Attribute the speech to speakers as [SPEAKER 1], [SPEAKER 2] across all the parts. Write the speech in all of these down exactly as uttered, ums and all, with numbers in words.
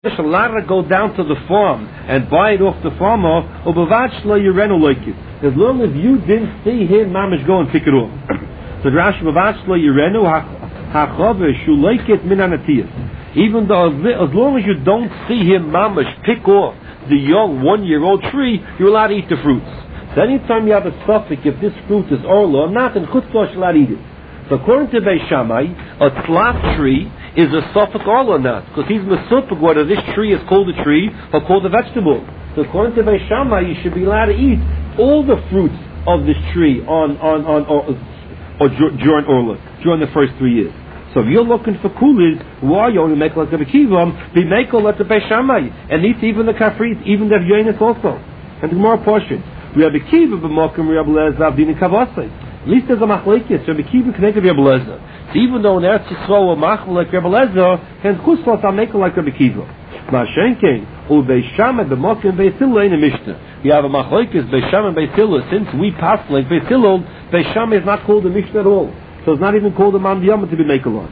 [SPEAKER 1] Shalara go down to the farm and buy it off the farmer, or bavachla yirenu like it. As long as you didn't see him, mamish go and pick it off. So Rashi bavachla yirenu hachavesh you like it min anatiyas. Even though as long as you don't see him, mamish pick off the young one-year-old tree, you're allowed to eat the fruits. So anytime you have a suffix, if this fruit is orla or not, then chutzpah you're allowed to eat it. So according to Beis Shammai, a tzlaf tree is a suffix orla or not, because he's mesupik whether this tree is called a tree or called a vegetable. So according to Beis Shammai, you should be allowed to eat all the fruits of this tree on on on or, or during orla, during the first three years. So if you're looking for coolers, why you only make like the Kivam, be make all like the Beis Shammai, and eat even the kafrit, even the Yonis also. And the more portion. We have a Kiva b'mokim Rabbi Lezer avdin kavasei. At least there's a machlekes. Rabbi Kiva connected Rabbi Lezer. So even though in Eretz Yisrael a machl like Rabbi Lezer, and chuslas I'll make it like Rabbi Kiva. Ma'ashenkein u Beis Shammai b'mokim Beis Hillel in the Mishnah. We have a machlekes Beis Shammai Beis Hillel. Since we pass like Beis Hillel, Beis Shammai is not called a Mishnah at all. So it's not even called a man b'yama to be make alone.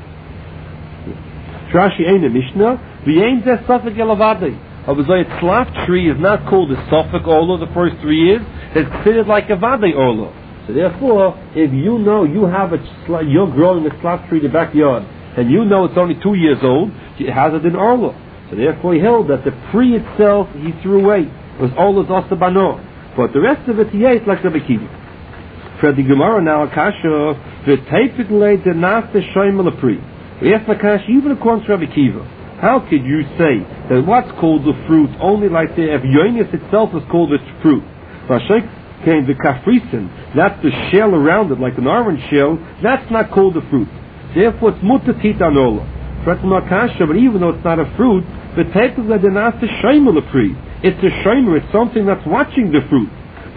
[SPEAKER 1] Rashi ain't a Mishnah. We ain't that suffix elavadi. A tzlaf tree is not called a suffix orla the first three years. It's considered like a vade orla. So therefore, if you know you have a you're growing a tzlaf tree in the backyard, and you know it's only two years old, it has it in orla. So therefore, he held that the pre itself he threw away. It was orla's osabano, but the rest of it he ate like the bikini. For the Gemara now, Akasha, the typically the nasta shoymel pri. We ask Akasha even according to Rabbi Kiva. How could you say that what's called the fruit only like the if yonis itself is called its fruit? Rashek came the kafrisen, that's the shell around it, like an orange shell. That's not called the fruit. Therefore, it's mutatit anola. But even though it's not a fruit, the typically the nasta shoymel pri. It's a shomer. It's something that's watching the fruit.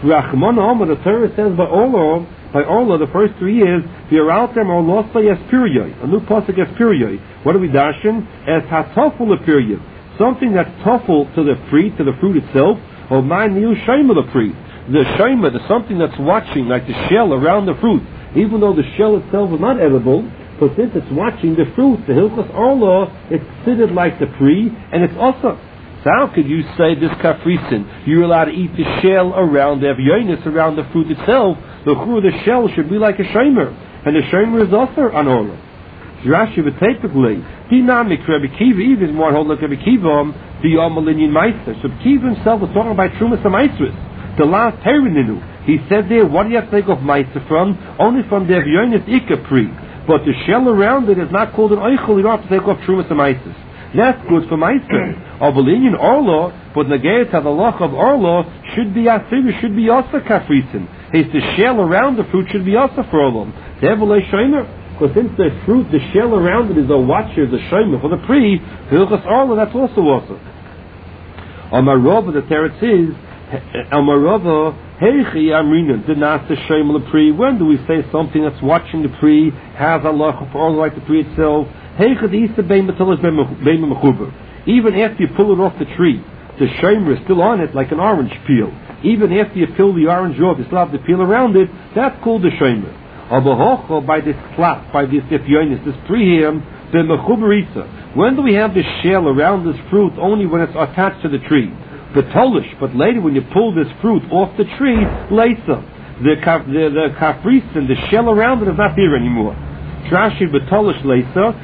[SPEAKER 1] The Torah says by Allah, by Allah, the first three years, v'yaraltem orlosay espirioi, a new pasuk espirioi. What do we dashin? As hatoful espirioi, something that's toffel to the fruit, to the fruit itself, or my new shayma the fruit. The shayma, the something that's watching, like the shell around the fruit, even though the shell itself is not edible, but since it's watching the fruit, the hilchos Allah, it's considered like the pre, and it's also. So how could you say this kafrisin, you're allowed to eat the shell around the avyonis, around the fruit itself? The chur, the shell should be like a shomer, and the shomer is also an orla. Rashi v'tepikli, dynamic Rabbi Kiva, even more hold like Rabbi Kiva, the Amalinian Meister. So Kiva himself was talking about Trumas and Meisters. The last Tereninu, he said there, what do you have to take off Meister from? Only from the avyonis ikapri. But the shell around it is not called an oichel, you don't have to take off Trumas and Meisters. That's good for Meister. Avalinian Orla, but Nagayat Hadalach of Orla should be Asir, should be also Kafrisin. It's the shell around the fruit should be also for Orla. Devilay Shomer. Because since the fruit, the shell around it is a watcher, the Shomer for the pre, Hilchas Orla, that's also also. Amarova, the Teretz is, Amarova, Heichi Amrina, did not the Shomer the pre. When do we say something that's watching the pre, has Allah for Orla like the pre itself? Even after you pull it off the tree, the shomer is still on it like an orange peel. Even after you peel the orange off, you still have the peel around it. That's called the shomer. By this flap, by this ifyonis, this prehim, the mechuberisa. When do we have the shell around this fruit? Only when it's attached to the tree. The tolish, but later when you pull this fruit off the tree, later the the the kafrisin, the shell around it is not there anymore. Trashi betolish later.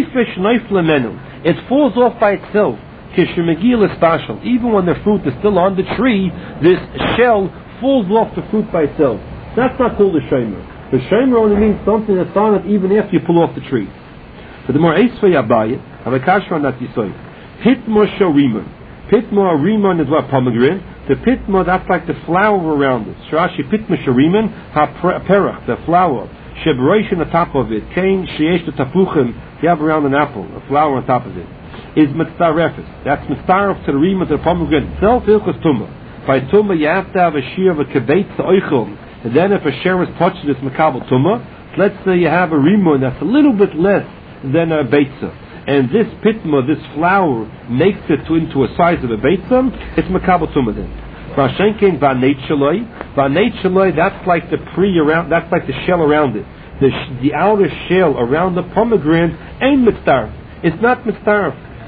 [SPEAKER 1] It falls off by itself. Even when the fruit is still on the tree, this shell falls off the fruit by itself. That's not called a shomer. The shomer only means something that's on it even after you pull off the tree. But the more esvei abayit, have a kashra that you say. Pitmo shorimon. Pitmo rimon is what pomegranate. The pitmo, that's like the flower around it. Shrashi pitmo shorimon ha perach, the flower. Shebroish on the top of it. Kain sheyesh the tapuchim. You have around an apple, a flower on top of it. Is mitzarefes. That's mitzaref to the rim of the pomegranate itself. Ilchos tumah. By tumah, you have to have a shear of a kibetz to oichel. And then if a shear is touched, it's makabel tumah. Let's say you have a rimon that's a little bit less than a beitza. And this pitma, this flower, makes it to, into a size of a beitza. It's makabel tumah then. Vashenkin vaneit shaloi. Vaneit shaloi, that's like the pre around, that's like the shell around it. The, the outer shell around the pomegranate ain't mitzaref. It's not mitzaref.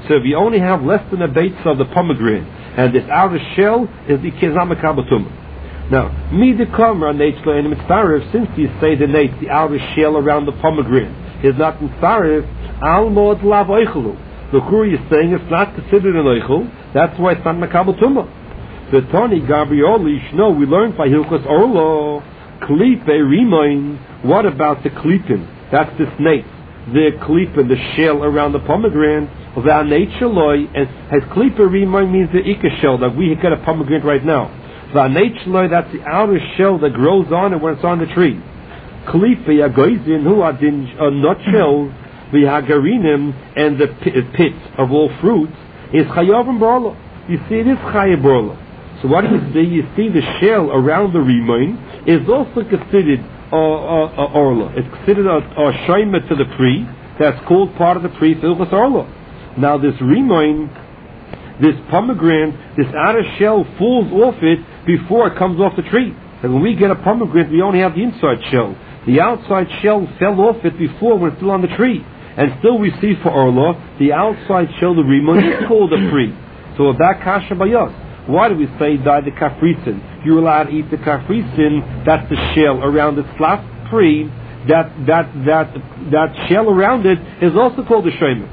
[SPEAKER 1] So if you only have less than a base of the pomegranate, and this outer shell is the kizam kabatum. Now, me the kamra nature and mitzarif, since you say the nate, the outer shell around the pomegranate is not mitzarif, al mod lav oichelu. The Kuri is saying it's not considered an oichel, that's why it's not makabatum. The Tony Gabrioli, no, we learned by Hilchos Orlo, klipe rimoin. What about the klipin? That's the snake. The klipin, the shell around the pomegranate. The nature loy, and has klipe rimoin means the ikka shell that we get a pomegranate right now. The nature loy, that's the outer shell that grows on it when it's on the tree. Klipe yagoizin who are not shells, the hagarinim and the pits of all fruits is chayavim borlo. You see, it is chayav borlo. So what do you see? You see the shell around the rimoin is also considered a uh, uh, uh, orla. It's considered a, a shoyma to the pri. That's called part of the pri filchus orla. Now this rimoin, this pomegranate, this outer shell falls off it before it comes off the tree. And when we get a pomegranate, we only have the inside shell. The outside shell fell off it before when it's still on the tree. And still we see for orla, the outside shell, the rimoin, is called a pri. So a back kasha bayos. Why do we say die the kafrisin? You're allowed to eat the kafrisin. That's the shell around the slap pri. That that that that shell around it is also called the shomer.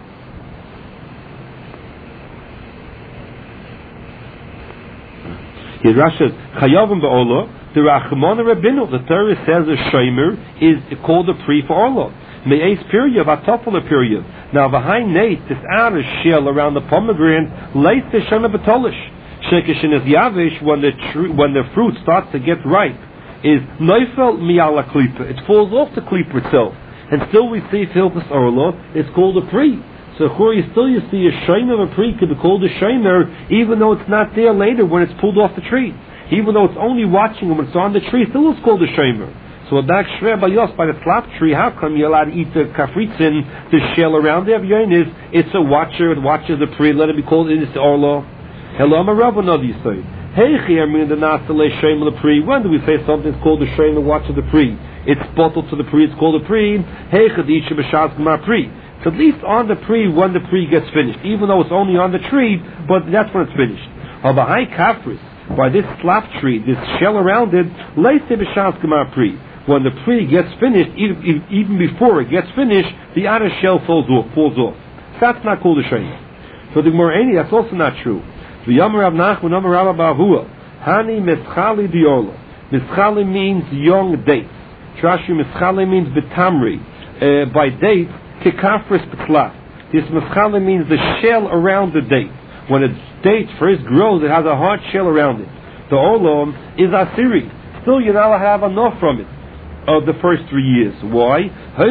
[SPEAKER 1] Here Rashi says chayavim ba'olah. The Rachmana Rabbeinu, the Torah says a shomer is called a pri for orla. Me'es period, vatopula period. Now behind Nate, this outer shell around the pomegranate, lays the shomer betolish. Shekishin is yavish when the tr- when the fruit starts to get ripe is neifel miyala klipa. It falls off the klipa itself, and still we see filpas orlo. It's called a pri. So you still you see a shomer of a pri could be called a shomer, even though it's not there later when it's pulled off the tree. Even though it's only watching when it's on the tree, still it's called a shomer. So a back shver bayos by the slap tree. How come you're allowed to eat the kafritzin, the shell around there? Is it's a watcher. It watches the pri. Let it be called in the orlo. Hello, I'm a rabbi, no, you say. Hey, when do we say something's called the shem and watch of the pri? It's bottled to the pri, it's called a pri. Hey, chadisha b'shas g'mar pri. So at least on the pri, when the pri gets finished, even though it's only on the tree, but that's when it's finished. Or behind kafris, by this slap tree, this shell around it, leise b'shas g'mar pri. When the pri gets finished, even, even before it gets finished, the outer shell falls off. Falls off. So that's not called a shem. For the Morani, that's also not true. V'yamar Rav Nachman, Amar Rav Bahua, Hani mischali diola. Mischali means young dates. Trashi mischali means betamri. Uh, by date, kikafris betlaf. This mischali means the shell around the date. When a date first grows, it has a hard shell around it. The olam is asiri. Still, you're not allowed to have enough from it of the first three years. Why?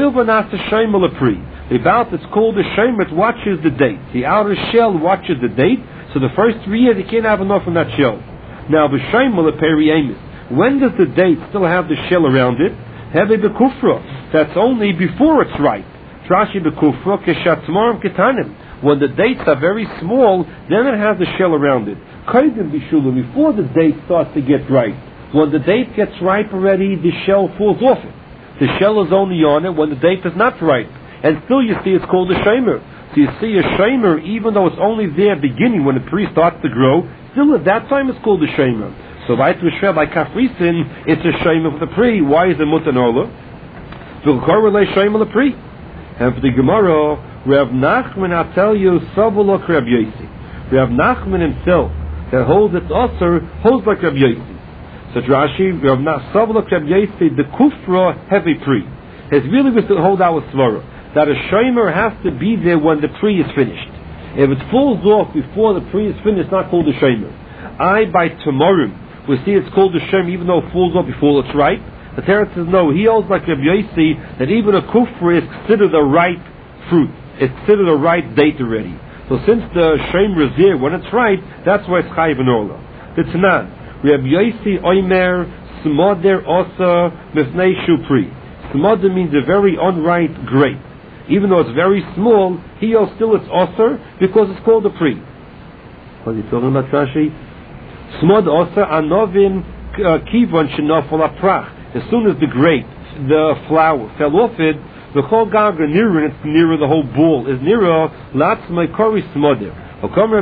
[SPEAKER 1] The about it's called the shemer. It watches the date. The outer shell watches the date. So the first three years, you can't have enough from that shell. Now, the shemer periamis. When does the date still have the shell around it? Heve bekufra. That's only before it's ripe. Trashi bekufra keshatzmarim ketanim. When the dates are very small, then it has the shell around it. Kaidim bishulu, before the date starts to get ripe. When the date gets ripe already, the shell falls off it. The shell is only on it when the date is not ripe. And still you see it's called a shemer. So you see a shemer, even though it's only there beginning when the tree starts to grow, still at that time it's called a shemer. So by Tushra, by Kafrisin, it's a shemer for the pri. Why is it mutanola? V'chorele shemer the pri. And for the Gemara, Rav Nachman, I'll tell you, Savolok Rav Yosi. Rav Nachman himself, that holds its usher, holds like Rav Yosi. So Rashi, Rav Nachman, Savolok Rav Yosi, the kufra heavy pri. It's really was to hold our svara. That a shemer has to be there when the pri is finished. If it falls off before the pri is finished, it's not called a shemer. I, by tomorrow, we see it's called a shemer even though it falls off before it's ripe. The Torah says no, he holds like Rabbi Yosi that even a kufra is considered a ripe fruit. It's considered a ripe date already. So since the shemer is there when it's ripe, that's why it's chayiv and ola. The Tanan, Rabbi Yosi oimer smoder osa mifnei shupri. Smoder means a very unripe grape. Even though it's very small, he still it's osir because it's called a pri. What are you talking about, Rashi? Smod osir anovin kivon shenofel aprach. As soon as the grape, the flower fell off it, The whole gaga nearer, it's nearer the whole ball, is nearer, lots my kori smother. As soon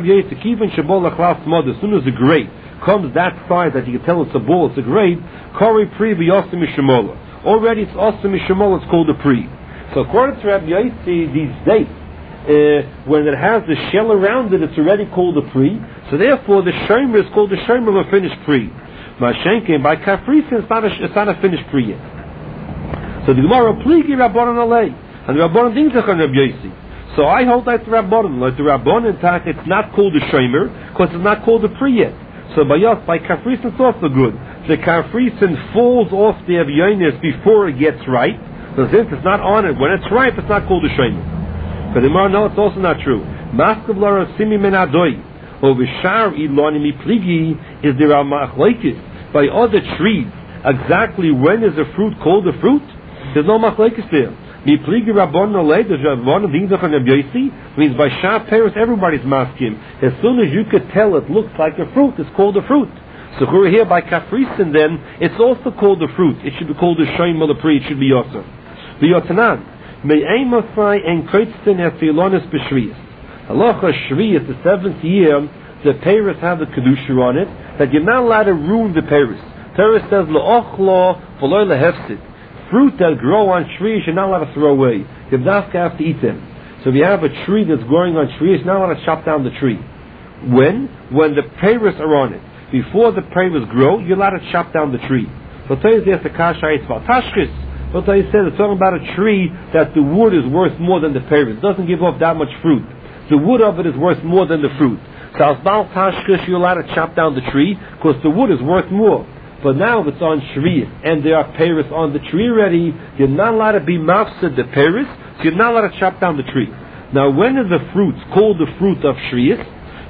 [SPEAKER 1] as the grape comes that size that you can tell it's a ball, it's a grape, kori pri b'yosim mishamola. Already it's awesome mishamola, it's called a pri. So according to Rabbi Yossi, these dates, uh, when it has the shell around it, it's already called a pri. So therefore the shomer is called the shomer of a finished pri. Mashenkin by kafrisa, it's not a, it's not a finished pri yet. So the Gemara pligi Rabbanan alei, and the Rabbanan didn't take on Rabbi Yossi. So I hold that the Rabbanan, like the Rabbanan talk, it's not called a shomer because it's not called a pri yet. So by Yos, by kafrisa, it's also good. The kafrisa falls off the avyonis before it gets ripe. So since it's not on it, when it's ripe, it's not called a shomer. But the Gemara, no, it's also not true. Maskav lara simi men adoi, or v'shar iloni mi pligi, is there a machlekes by other trees exactly when is a fruit called a fruit? There's no machlekes there. Mi pligi rabban olei, there's one of the things of Rabbi Yossi, means by shar peros everybody's maskim. As soon as you could tell it looks like a fruit, it's called a fruit. So we're here by kafrisin, then it's also called a fruit. It should be called a shoym malapri. It should be yosser. The yotanan may aimosai and kretzten as the ilonis b'shriyas. Halacha shriyas, the seventh year, the peros have the kedusha on it that you're not allowed to ruin the peros. Peros says la'ochlo v'loy lehefsid. Fruit that grow on trees you're not allowed to throw away. You have to eat them. So if you have a tree that's growing on trees, you're not allowed to chop down the tree. When? When the peros are on it. Before the peros grow, you're allowed to chop down the tree. So tell you there's a kasha, it's about tashkis. But I said it's talking about a tree that the wood is worth more than the peros. It doesn't give off that much fruit. The wood of it is worth more than the fruit. So as bal tashkis, you're allowed to chop down the tree because the wood is worth more. But now if it's on shriyas and there are peros on the tree already, you're not allowed to be mafsid the peros, so you're not allowed to chop down the tree. Now when are the fruits called the fruit of shriyas?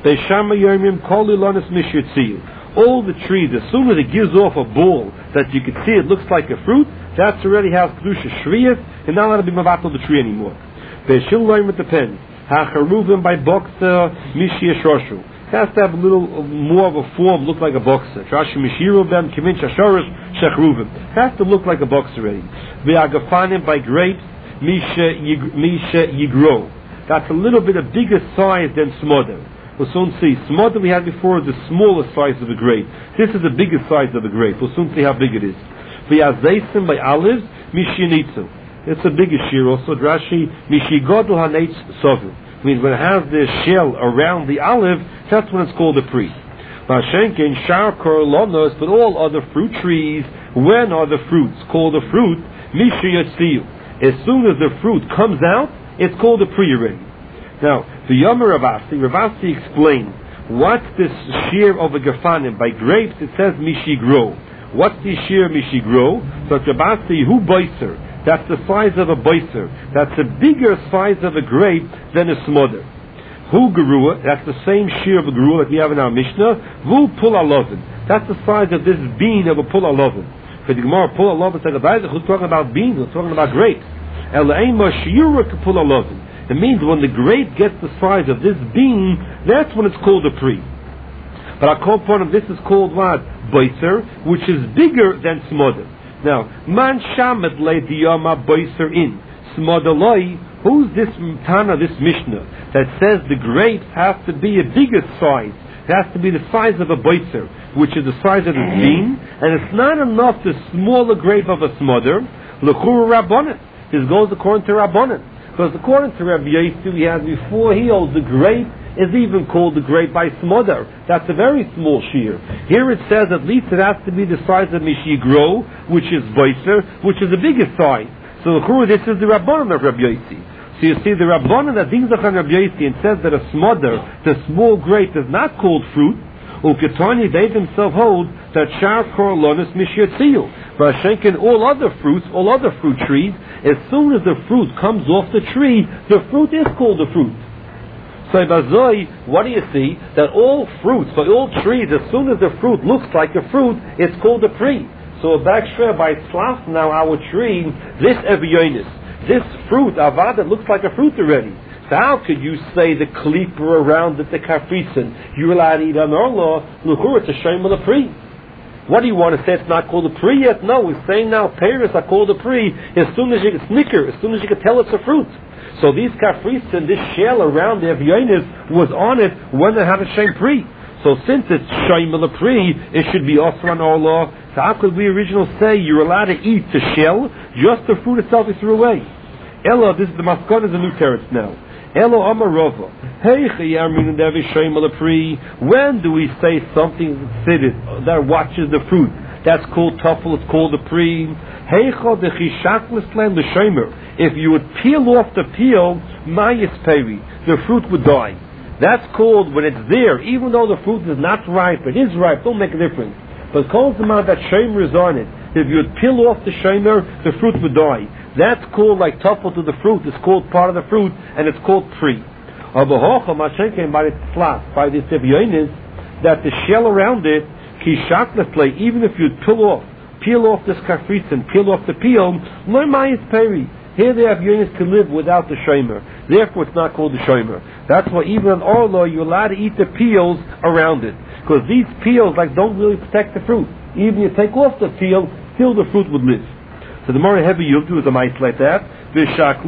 [SPEAKER 1] All the trees, as soon as it gives off a ball that you can see it looks like a fruit, that's already has kedusha shriyas, and not allowed to be mavatal the tree anymore. Beishil loim it depends. Hacharuvim by boxer mishia shoshu. It has to have a little more of a form, look like a boxer. Trashi mishiruvim kimin shashorish shachruvim. It has to look like a boxer already. Ve'agafanim by grapes misha misha yigro. That's a little bit of bigger size than smother. We'll soon see. Smother we had before is the smallest size of a grape. This is the biggest size of a grape. We'll soon see how big it is. V'yazeisim by olives mishinitzu. It's a bigger shear also. Rashi mishigodl haneitz sovu. Means when it has the shell around the olive, that's when it's called a pri. Mashenkin shar korlonos, but all other fruit trees, when are the fruits called a fruit? Mishiyatziu. As soon as the fruit comes out, it's called a pri already. Now, the Yomer Ravasi, Ravasi explained, what's this shear of a gafanim? By grapes, it says mishigro. What's the shear mishigro? So Ravasi, who boiser? That's the size of a boiser. That's a bigger size of a grape than a smother. Hu gerua, that's the same shear of a gerua that we have in our Mishnah. Vu pul alovin. That's the size of this bean of a pul alovin. For the Gemara, pul alovin said about who's talking about beans, who's talking about grapes. El eima shiura pul alovin. It means when the grape gets the size of this bean, that's when it's called a pri. But our core point of this is called what? Boiser, which is bigger than smother. Now, man shamet le diyama boiser in smother loi. Who's this Tana, this Mishnah that says the grapes have to be a bigger size? It has to be the size of a boiser, which is the size of the bean, and it's not enough the smaller grape of a smother. L'churu rabbanan. This goes according to rabbanan. Because according to Rabbi Yossi, we had before he holds the grape is even called the grape by smother. That's a very small shear. Here it says at least it has to be the size of mishigro, which is boiser, which is the biggest size. So this is the rabbanan of Rabbi Yossi. So you see the rabbanan that brings on Rabbi Yossi and says that a smother, the small grape, is not called fruit. Uketani, they themselves hold that shar korlonis mishiyatziyu. But Shenkin, all other fruits, all other fruit trees, as soon as the fruit comes off the tree, the fruit is called a fruit. So Bazoi, what do you see? That all fruits, for all trees, as soon as the fruit looks like a fruit, it's called a pri. So a back share by slaf now our tree, this evyonis, this fruit, avada, looks like a fruit already. So how could you say the kliper around it, the kafrisin, you're allowed to eat an orlo, lukur, it's a shem of the pri. What do you want to say? It's not called a pri yet? No, we're saying now pears are called a pri as soon as you can snicker, as soon as you can tell it's a fruit. So these kafrisin, this shell around the avyonis was on it when they had a shem pri. So since it's shem la pri, it should be osran orla. So how could we originally say you're allowed to eat the shell, just the fruit itself you threw away? Ella, this is the maskon is a new teretz now. Elo amarova. Hey, when do we say something that watches the fruit? That's called tuffle, it's called the pri. If you would peel off the peel, the fruit would die. That's called when it's there, even though the fruit is not ripe, it is ripe, don't make a difference. But calls the amount that shemer is on it. If you would peel off the shemer, the fruit would die. That's called like tuffle to the fruit. It's called part of the fruit, and it's called pri. By this evyonis, that the shell around it, even if you peel off, peel off this kafritz and peel off the peel, no mayis peri. Here the evyonis can live without the shemer. Therefore, it's not called the shemer. That's why even in orlo you're allowed to eat the peels around it, because these peels like don't really protect the fruit. Even if you take off the peel, still the fruit would live. So the more heavy you do is a mice like that. They took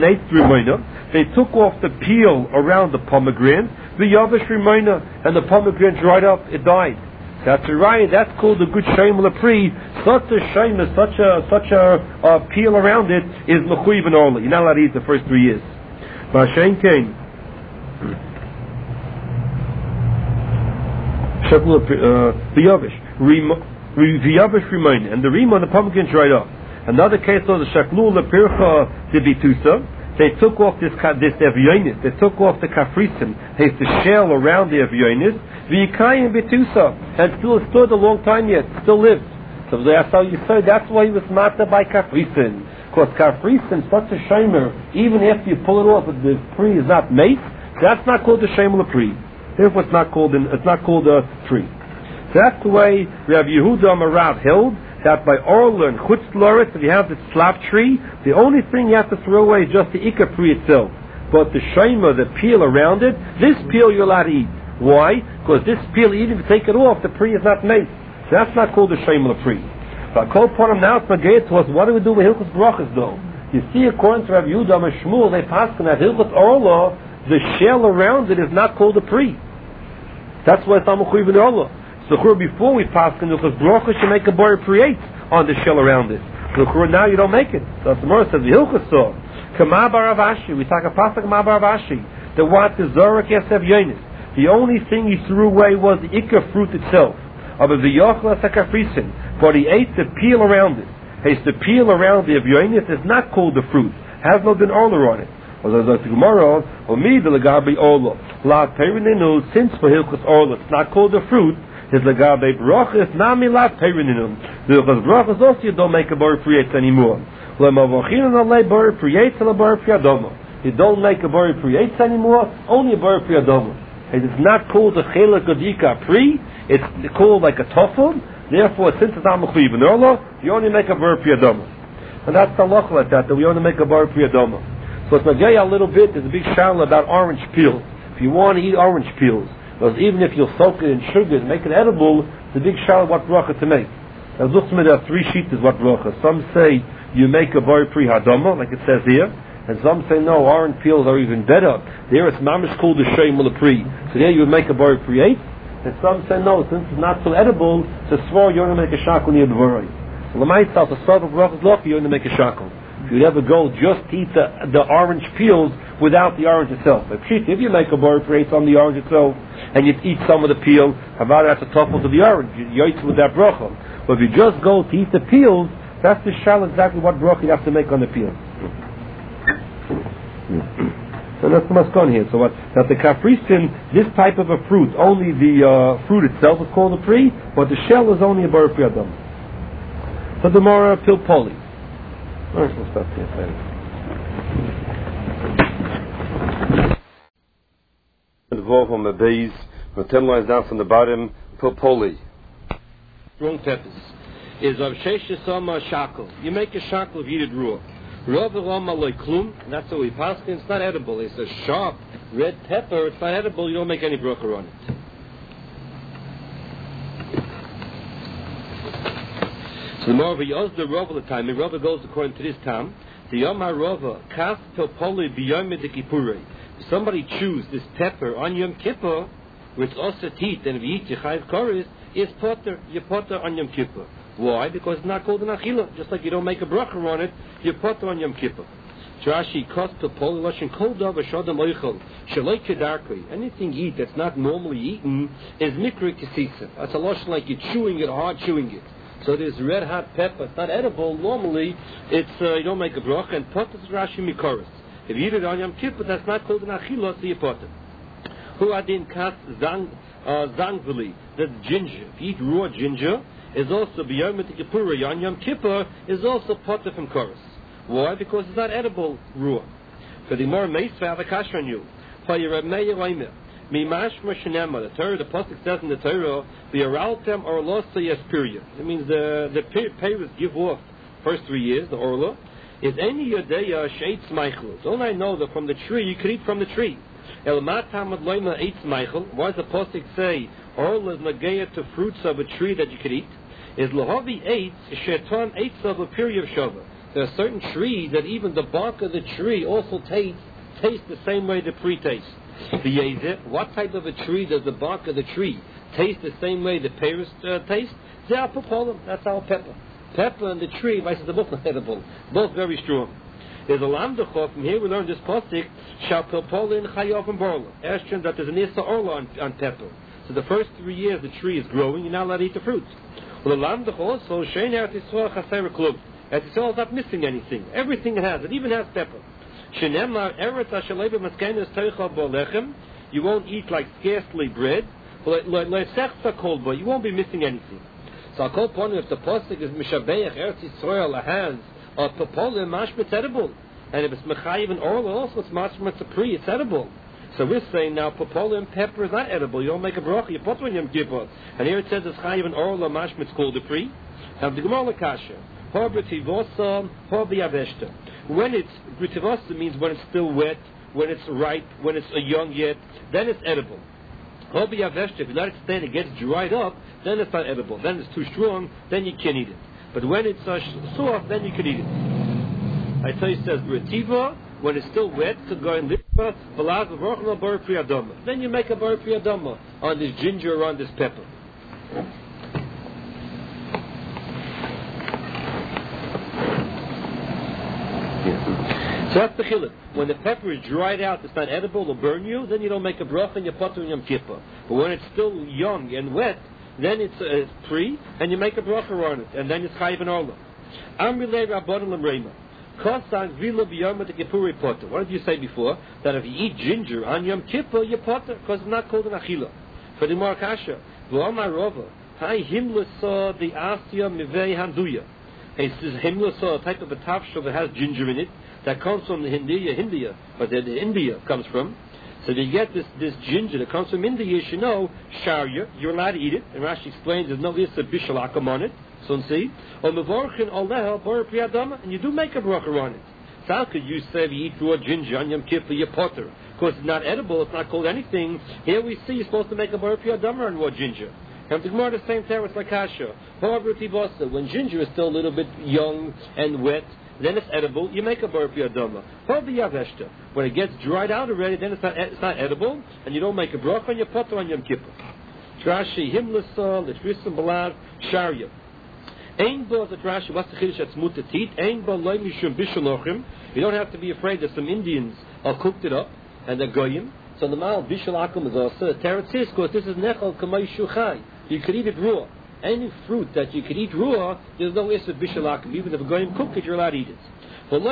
[SPEAKER 1] off the peel around the pomegranate, the yavish remainer, and the pomegranate dried up, it died. That's a riot. That's called the good shemer lapri. Such a shemer, such a such a uh, peel around it is mechuyev and orla. You're not allowed to eat the first three years. B'ashen kain. The yavish, the yavish remainer, and the rima, the pomegranate dried up. Another case was the shaklul lepircha de bitusa. They took off this this evyonis. They took off the kafrisim, the shell around the evyonis. V'yikayim bitusa, and still stood a long time yet, still lived. So that's how you say. That's why he was matter by kafrisim, because kafrisim such a shemer. Even after you pull it off, the pri is not made. That's not called the shemer pri. Therefore, it's not called an, it's not called a tree. So that's the way Rav Yehuda Amarav held. That by orla and chutz loris, if you have the slap tree, the only thing you have to throw away is just the ikka pri itself. But the shemer, the peel around it, this peel you're allowed to eat. Why? Because this peel, even if you take it off, the pri is not made. So that's not called the shemer pri. But I call upon him now, it's magayet to us, what do we do with hilchos brachas though? You see, according to Rav Yehuda and Shmuel, they pass on that hilchos orla, the shell around it is not called a pri. That's why it's not mechuyev in orla. So before we pass in because brachas you make a bar create on the shell around it. So now you don't make it. So the Gemara says the hilchos saw kama baravashi. We talk a pasuk kama baravashi. The what the zorak yasev yonis. The only thing he threw away was the ikka fruit itself. Of the yochla sakafrisin, but he ate the peel around it. It's the peel around the yonis is not called the fruit. Has no been orla on it. Tomorrow, or me the legabi orla. La perininu since for hilchos orla it's not called the fruit. His legabe brachas nami la peirinum. Because brachas also you don't make a bar priyates anymore. Lemavochin and le bar priyates and a bar priyadomo. You don't make a bar priyates anymore. Only a bar priyadomo. It is not called a chelak godika pri. It's called like a toffel. Therefore, since it's not mechuyev in orla, you only make a bar priyadomo. And that's the loch like that. That we only make a bar priyadomo. So it's nagay a little bit. There's a big shayla about orange peels. If you want to eat orange peels. Because even if you'll soak it in sugar and make it edible, it's a big shayla what bracha to make. Now, there are three sheets is what bracha. Some say you make a bar pri hadama, like it says here, and some say no, orange peels are even better. There it's mamish called the shemer pri. So there you would make a bar pri eight, and some say no, since it's not so edible, to swore you only make a shackle near the vorei. So the myself, the sort of brachas lucky, you only make a shackle. If you'd ever go just eat the, the orange peels without the orange itself. If you make a bar pri eight on the orange itself, and you eat some of the peel, about that's a toffel to the orange. You eat with that bracha. But if you just go to eat the peels, that's the shal exactly what bracha you have to make on the peel. So that's the maskon here. So what, that the kafrisin, this type of a fruit, only the uh, fruit itself is called a pri, but the shell is only a bar pri adam. So the more pil poli. Alright, we'll stop here. The volve on the base, the ten lines down from the bottom, poli. Wrong peppers. Is of sheshes sama shackle. You make a shackle if you eat it raw. Rav rama loy klum, that's how we pass it. It's not edible. It's a sharp red pepper. It's not edible. You don't make any bracha on it. The more of a Yoz the Rova the time, and Rova goes according to this time. The Yomar Rova Kas Topoli Biyom Kipurei. If somebody choose this pepper on Yom Kippur, which also teeth and if you eat Yechayiv Koris, is potter. You potter on Yom Kippur. Why? Because it's not called an achila. Just like you don't make a bracha on it, you potter on Yom Kippur. Rashi Kas Topoli Lashon Kol Davar Shodam Oichel Shaloi Kedarkei. Anything you eat that's not normally eaten is mikra kisisa. That's a lotion like you're chewing it, hard chewing it. So this red hot pepper, it's not edible. Normally, it's uh, you don't make a bracha, and potter is Rashi Mikoris. If you eat it on Yom Kippur, that's not called an achila, so you potter. Hu adin kas zang zangvili, that's ginger. If you eat raw ginger, is also b'yom kippur on Yom Kippur is also potter from chorus. Why? Because it's not edible raw. For the more meisva have a kasher on you. For your Meir Oimer. Mimashma Shenema, the Torah, the Pasuk says in the Torah, V'yaraltem orlosa yaspiria. It means the the parents give off first three years, the orla, is any yodeya sheitz meichel. Don't I know that from the tree, you can eat from the tree. El matamad loima eitz meichel. Why does the Pasuk say, orla is nageya to fruits of a tree that you can eat? Is lohavi eitz, sheton eitz of a period of shava. There are certain trees that even the bark of the tree also tastes, tastes the same way the tree tastes. What type of a tree does the bark of the tree taste the same way the pears uh, taste? That's our pepper. Pepper and the tree, vice versa, both not edible, both very strong. There's a lamdachot from here. We learn this pasuk shapilpolin chayov and borla. Ashton that there's an issa orla on, on pepper. So the first three years the tree is growing, you're not allowed to eat the fruit. Well, the lamdachot also shein eretz Yisrael chaser klub. Eretz Yisrael is not missing anything. Everything it has, it even has pepper. You won't eat like scarcely bread. You won't be missing anything. So I'll call upon you if the pasuk is Mishabeach Eretz Yisrael has a papolim mashma edible, and if it's mechayiv and orla also it's mashma tzapri, it's edible. So we're saying now papolim pepper is not edible. You don't make a bracha, you put on Yom Kippur, and here it says it's chayiv and orla mashma it's called a pri. Now the Gemara Kasha. When it's britivosa means when it's still wet, when it's ripe, when it's a young yet, then it's edible. If you let it stand, it gets dried up, then it's not edible. Then it's too strong, then you can't eat it. But when it's uh, soft, then you can eat it. I tell you, it says britiva, when it's still wet, to go and live, then you make a bar priyadama on this ginger or on this pepper. So that's the chiluk. When the pepper is dried out, it's not edible, it'll burn you, then you don't make a bracha and you potter in Yom Kippur. But when it's still young and wet, then it's, uh, it's free, and you make a bracha on it, and then it's chayiv and orla. Amrilei rabbanon l'mreima. Kosan vila b'yom kippuri potter. What did you say before? That if you eat ginger on Yom Kippur, you potter, because it's not called an achila. For the Mar Kasha, v'omar rova, hai himlasa the asya mivei handuya. It's this himlasa, a type of a tafshel that has ginger in it, that comes from the Hindiya, Hindiya, but the, the India comes from. So you get this, this ginger that comes from India, you should know, sharia, you're allowed to eat it. And Rashi explains there's no list of bishalakam on it. So see, or mevorchin oleha bar priyadama, and you do make a bracha on it. So how could you say if you eat raw ginger on Yom Kippur, you're potter? Of course, it's not edible, it's not called anything. Here we see you're supposed to make a bar priyadama on raw ginger. And the Gemara the same terror, it's like kasha. When ginger is still a little bit young and wet, then it's edible, you make a bar priyadama. When it gets dried out already, then it's not, it's not edible, and you don't make a bracha on your potter on Yom Kippur. Rashi, himlasa, l'trisam balad, sharia. Ein bo, the Rashi, what's the chiddush at smut teat? Ein bo loy mishum bishalochim. You don't have to be afraid that some Indians are cooked it up, and they're goyim. So the mal bishalakum is also a teretzis, because this is nechal kamay shuchai. You could eat it raw. Any fruit that you can eat raw, there's no issue with bishalakim. Even if a goyim cooked it, you're allowed to eat it. You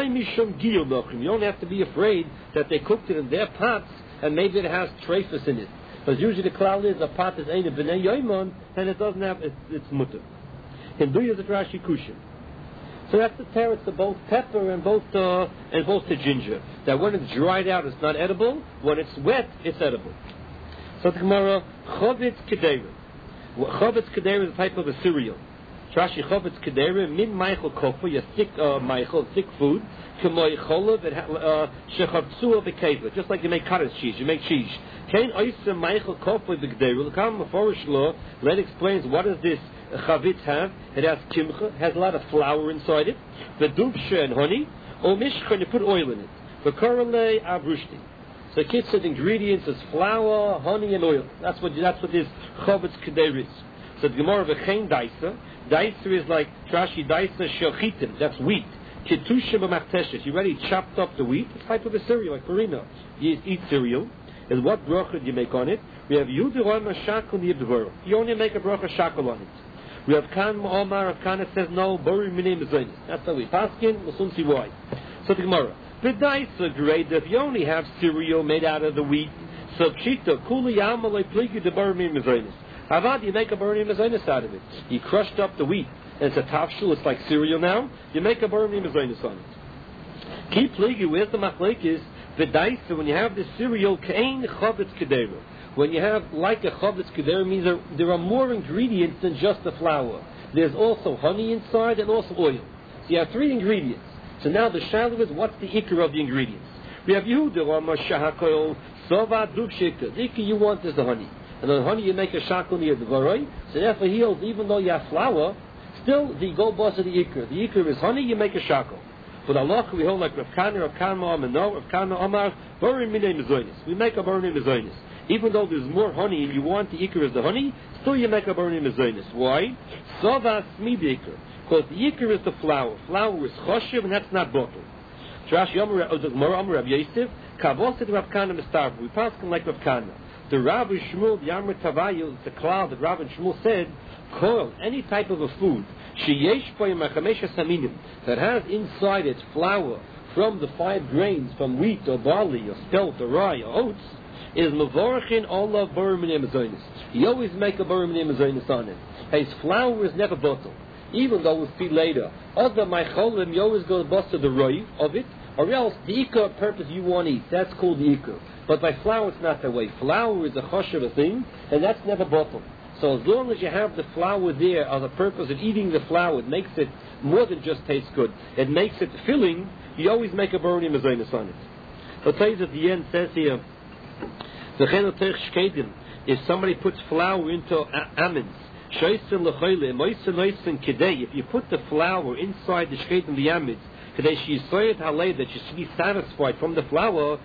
[SPEAKER 1] don't have to be afraid that they cooked it in their pots and maybe it has trephus in it. Because usually the cloud is a pot is ain't a b'nei yoimon and it doesn't have, it's, it's mutter. Hindu is a Rashi Kushin. So that's the teretz of both pepper and both uh, and both the ginger. That when it's dried out, it's not edible. When it's wet, it's edible. So the Gemara, Chovetz Kedera. Chovetz Kedera is a type of a cereal.
[SPEAKER 2] Trashi chovetz kedera min meichel kofa, your thick uh, meichel, thick food. K'moy cholav shechavtzua v'keva, just like you make cottage cheese, you make cheese. Kain oisa meichel kofa v'gderu. L'kam maforish law, Len explains what does this chavitz have. It has kimcha, has a lot of flour inside it. V'dubsha and honey. O mishcha, you put oil in it. V'korale abrushti. So kids said ingredients is flour, honey, and oil. That's what that's what this chavitz kedera is. So the Gemara v'chein daisa. Daisa is like trashi daisa shochitim. That's wheat. Ketushim b'machteshes. You already chopped up the wheat. It's type of a cereal, like farina. You eat cereal. And what bracha do you make on it? We have yudu on shakol yibdvar. You only make a bracha shakol on it. We have kan Omar. Of Kana says no. Bori minim bezonis. That's how we paskin. We'll soon see why. So the Gemara. The daisa grade. If you only have cereal made out of the wheat, so pshita kuli yamalei pligi de bori minim bezonis. Avad, you make a bori minim bezonis out of it. You crushed up the wheat. And it's a tafshul, it's like cereal now. You make a bori minim bezonis on it. Keep pligi, where's the machlekes? The daisa, when you have this cereal, kain chavetz kedera. When you have like a chavetz kedera, means there, there are more ingredients than just the flour. There's also honey inside and also oil. So you have three ingredients. So now the shadow is, what's the ikar of the ingredients? We have Yehuda, Rama Shahakol, Sova Dubshikta. The ikar you want is the honey. And on honey you make a shakol near the varoi. So therefore heals, even though you have flour, still the go boss of the ikar. The ikar is honey, you make a shakol. But Allah, we hold like Rav Kana, Rav Kana Omar, no, Rav Kana Omar, bori minim bezonis. We make a bori minim bezonis. Even though there's more honey and you want the ikar as the honey, still you make a bori minim bezonis. Why? Sova smid ikar. Because the ikar is the flour. Flour is choshev and that's not bottled. Trash Yomer Omar Rav Yosef, Kavoset Rav Kana Mistarv. We pass like Rav Kana. The Rav Shmuel, the Yamar Tavayu, the cloud that Rav and Shmuel said, call any type of a food that has inside it flour from the five grains, from wheat or barley or spelt or rye or oats, is mevorachin all of bori minim bezonis. You always make a bori minim bezonis on it. His flour is never bottled, even though we'll see later. Other my cholim, you always go to bust the roy of it, or else the ikar purpose you want to eat. That's called the ikar. But by flour, it's not that way. Flour is a choshev thing, and that's never bottled. So as long as you have the flour there as a purpose of eating the flour, it makes it more than just taste good. It makes it filling. You always make a bori minim bezonis on it. I'll tell you at the end says here, if somebody puts flour into almonds, if you put the flour inside the shkedim, the almonds, that she should be satisfied from the flour,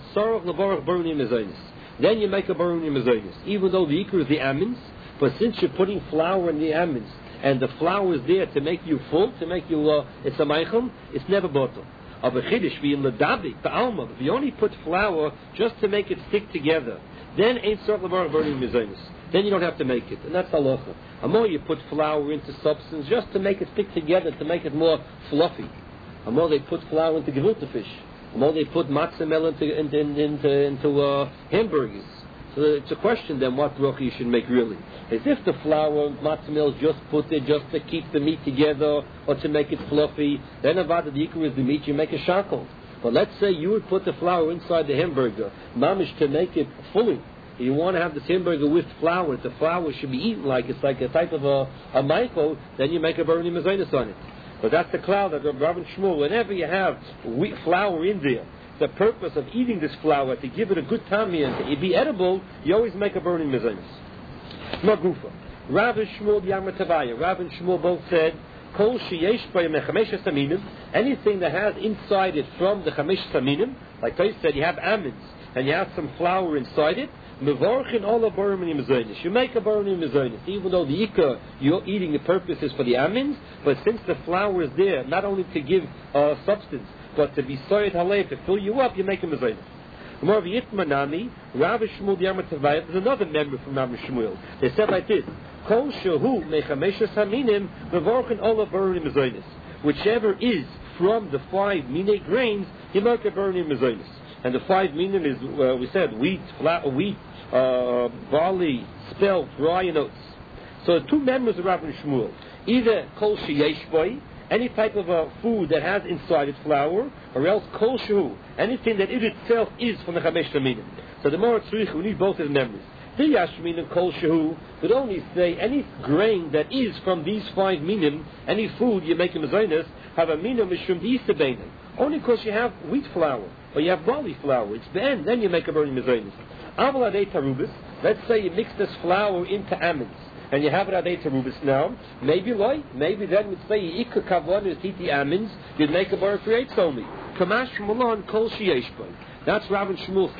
[SPEAKER 2] then you make a bori minim bezonis. Even though the ikar is the almonds, but since you're putting flour in the almonds, and the flour is there to make you full, to make you, uh, it's a meichel, it's never bottled. Of a chiddush, vi in ledabik, the alma, if you only put flour just to make it stick together, then ain't sort of bori minim bezonis. Then you don't have to make it, and that's halacha. The more you put flour into substance just to make it stick together, to make it more fluffy. The more they put flour into gefilte fish. The more they put matzah mel into into into, into uh, hamburgers. So it's a question then what bracha you should make really. As if the flour matzah mel is just put there just to keep the meat together or to make it fluffy. Then avada the ikar is the meat, you make a shakol. But let's say you would put the flour inside the hamburger, mamish, to make it fully. You want to have this hamburger with flour. The flour should be eaten like it's like a type of a, a meichel. Then you make a bori minim bezonis on it. But that's the cloud that Rav and Shmuel, whenever you have wheat flour in there, the purpose of eating this flour, to give it a good tummy and to be edible, you always make a bori minim bezonis. Magufa. Rav and Shmuel, Yamar Tavaya. Rav and Shmuel both said, Kol sheyesh by mechamesh saminim, anything that has inside it from the chamesh saminim, like I said, you have almonds, and you have some flour inside it, mevorchin all of bori minim bezonis. You make a bori minim bezonis, even though the ikar you're eating the purpose is for the almonds, but since the flour is there, not only to give uh, substance, but to be soyed halev, to fill you up, you make a bezonis. More of Yitmanami, Rav Shmuel Yamar Tavaya. There's another member from Rav Shmuel. They said like this: Kol shehu mechamesh haminim mevorchin all of bori minim bezonis. Whichever is from the five mine grains, you make a bori minim bezonis. And the five minim is, uh, we said, wheat, flour, wheat, uh, barley, spelt, rye, and oats. So two members of Rav and Shmuel, either kol sheyesh boy, any type of a food that has inside it flour, or else kol shehu, anything that it itself is from the chamesh minim. So the more tzrich, we need both his members. Yashmin and Kol Shehu could only say any grain that is from these five minim, any food you make a mezainis, have a minim mishum di'isabeinim. Only because you have wheat flour or you have barley flour. It's the end, then you make a burning mezainis. Aval adei tarubis. Let's say you mix this flour into almonds and you have it adei tarubis now. Maybe light. Maybe then we'd say ikka kavlan is titi almonds. You'd make a bar creates only. Kamash Malon Kol Sheyeshbon. That's Rav and Shmuel.